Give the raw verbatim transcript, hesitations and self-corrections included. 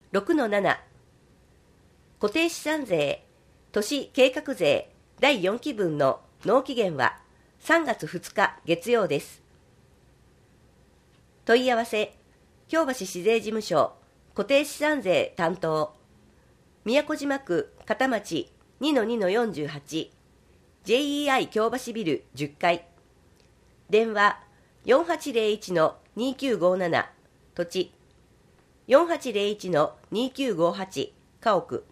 ろくのなな 固定資産税都市計画税だいよんきぶんの納期限はさんがつふつか月曜です。問い合わせ京橋市税事務所固定資産税担当宮古島区片町 にのにのよんじゅうはち ジェイイーアイ 京橋ビルじゅっかい電話 よんはちゼロいちのにきゅうごなな 土地 よんはちゼロいちのにきゅうごはち 家屋